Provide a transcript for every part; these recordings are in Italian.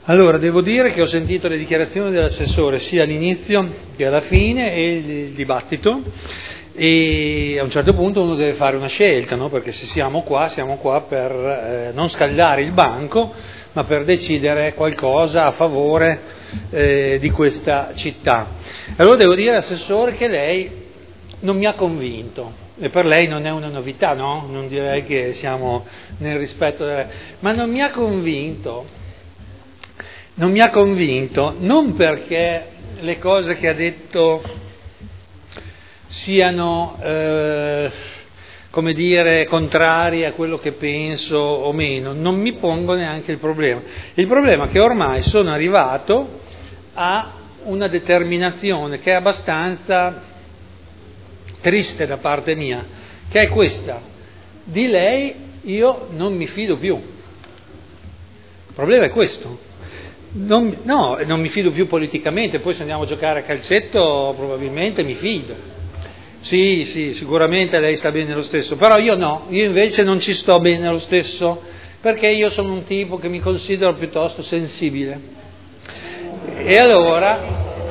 Allora, devo dire che ho sentito le dichiarazioni dell'assessore sia all'inizio che alla fine e il dibattito, e a un certo punto uno deve fare una scelta, no? Perché se siamo qua per non scaldare il banco, ma per decidere qualcosa a favore di questa città. Allora devo dire all'assessore che lei non mi ha convinto, e per lei non è una novità, no? Non direi che siamo nel rispetto ma non mi ha convinto. Non mi ha convinto, non perché le cose che ha detto siano, come dire, contrarie a quello che penso o meno, non mi pongo neanche il problema. Il problema è che ormai sono arrivato a una determinazione che è abbastanza triste da parte mia, che è questa: di lei io non mi fido più. Il problema è questo. Non mi fido più politicamente, poi se andiamo a giocare a calcetto probabilmente mi fido. Sì, sicuramente lei sta bene lo stesso, però io no, io invece non ci sto bene lo stesso, perché io sono un tipo che mi considero piuttosto sensibile. E allora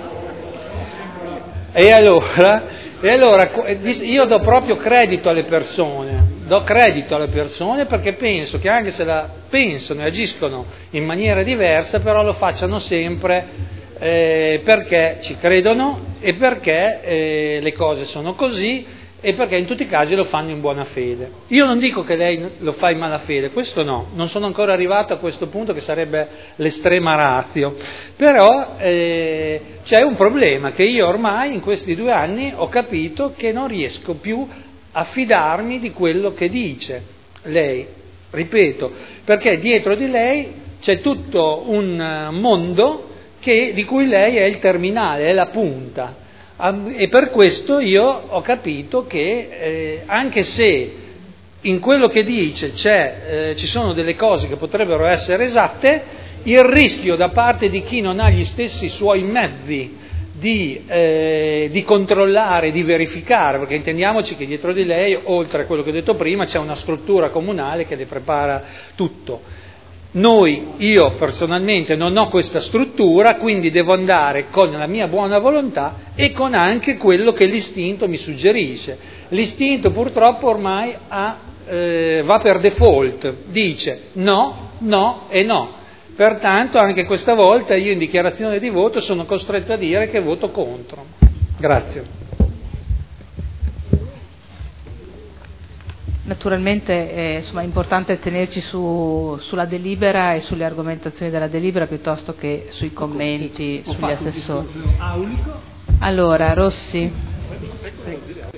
io do proprio credito alle persone, perché penso che anche se la pensano e agiscono in maniera diversa, però lo facciano sempre perché ci credono e perché le cose sono così e perché in tutti i casi lo fanno in buona fede. Io non dico che lei lo fa in malafede, questo no, non sono ancora arrivato a questo punto che sarebbe l'estrema ratio, però c'è un problema che io ormai in questi 2 anni ho capito che non riesco più a fidarmi di quello che dice lei, ripeto, perché dietro di lei c'è tutto un mondo di cui lei è il terminale, è la punta. E per questo io ho capito che anche se in quello che dice ci sono delle cose che potrebbero essere esatte, il rischio da parte di chi non ha gli stessi suoi mezzi di controllare, di verificare, perché intendiamoci che dietro di lei, oltre a quello che ho detto prima, c'è una struttura comunale che le prepara tutto. Io personalmente non ho questa struttura, quindi devo andare con la mia buona volontà e con anche quello che l'istinto mi suggerisce. L'istinto purtroppo ormai va per default, dice no, no e no. Pertanto anche questa volta io in dichiarazione di voto sono costretto a dire che voto contro. Grazie. Naturalmente è importante tenerci sulla delibera e sulle argomentazioni della delibera piuttosto che sui commenti sugli assessori. Allora, Rossi.